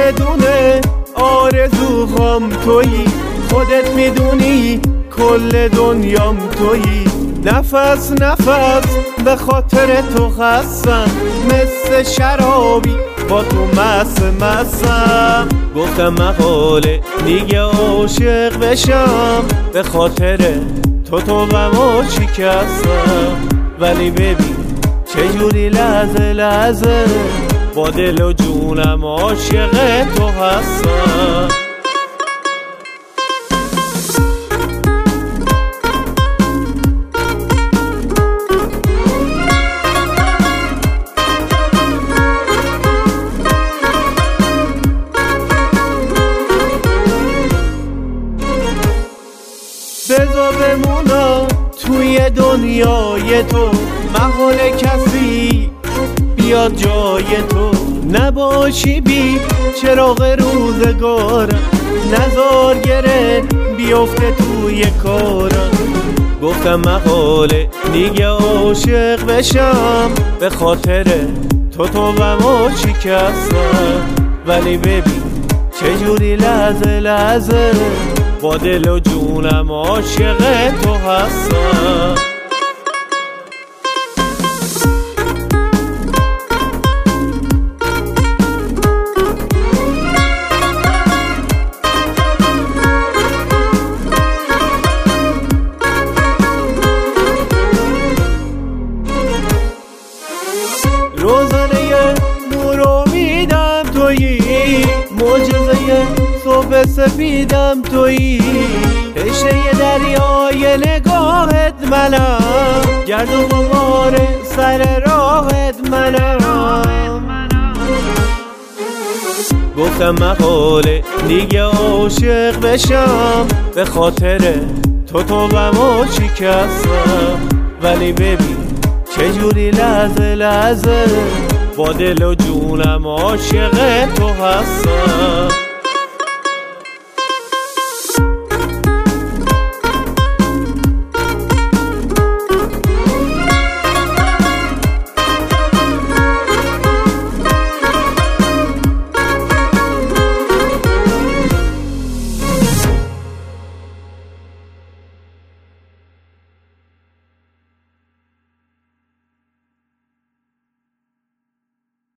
بدون آرزوهام تویی، خودت میدونی کل دنیام تویی. نفس نفس به خاطر تو خستم، مثل شرابی با تو مسم. گفتم مقاله دیگه عاشق بشم، به خاطر تو غمو شکستم. ولی ببین چجوری لحظه لحظه با دل و جونم عاشق تو هستم. بذار بمونم توی دنیای تو، محال کسی بیاد جای تو. نباشی بی چراغ روزگارم، نزار گره بیفته توی کارم. گفتم مقاله دیگه عاشق بشم، به خاطر تو غمو شکستم. ولی ببین چجوری لحظه لحظه با دل و جونم عاشق تو هستم. روزانه نور و امیدم تویی، معجزه صبح سپیدم تویی. عشق دریای نگاهت منم، گرد و غبار سر راهت منم. گفتم مقاله دیگه عاشق بشم، به خاطر تو غمو شکستم. ولی ببین چجوری لحظه لحظه با دل و جونم عاشق تو هستم.